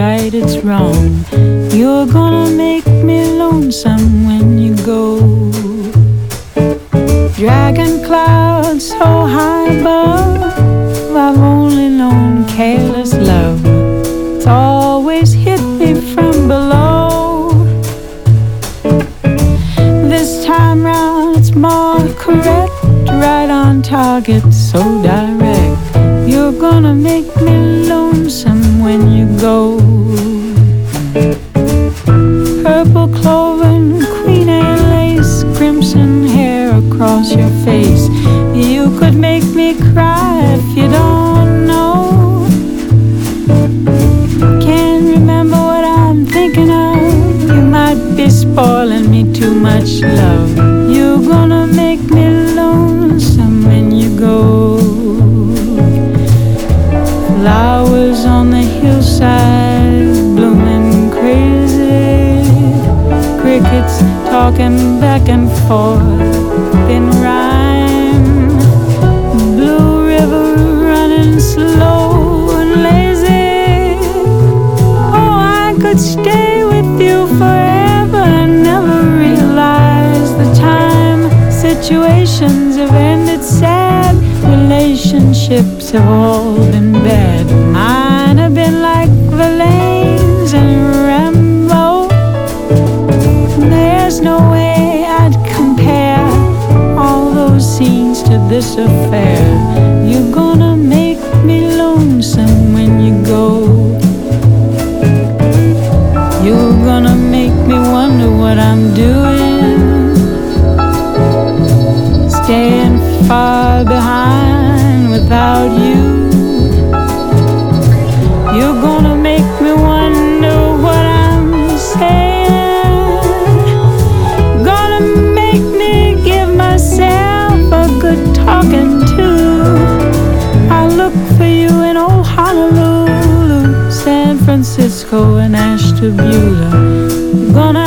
right, it's wrong. You're gonna make me lonesome when you go. Dragging clouds so high above, I've only known careless love. It's always hit me from below. This time round it's more correct, right on target, so direct. You're gonna make me lonesome when you go. Purple clover and queen anne lace, crimson hair across your face. You could make me cry if you don't know. Can't remember what I'm thinking of. You might be spoiling me too much, love. You're gonna make me lonesome when you go. Flowers on the hillside blooming crazy, crickets talking back and forth in rhyme, blue river running slow and lazy. Oh, I could stay with you forever and never realize the time. Situations have ended sad, relationships have all been bad. Mine have been like Verlaine's and Rambo. There's no way I'd compare all those scenes to this affair. You're gonna make me lonesome when you go. You're gonna make me wonder what I'm doing, staying far behind without you. You're gonna make me wonder what I'm saying, gonna make me give myself a good talking to. I'll look for you in old Honolulu, San Francisco and Ashtabula. You're gonna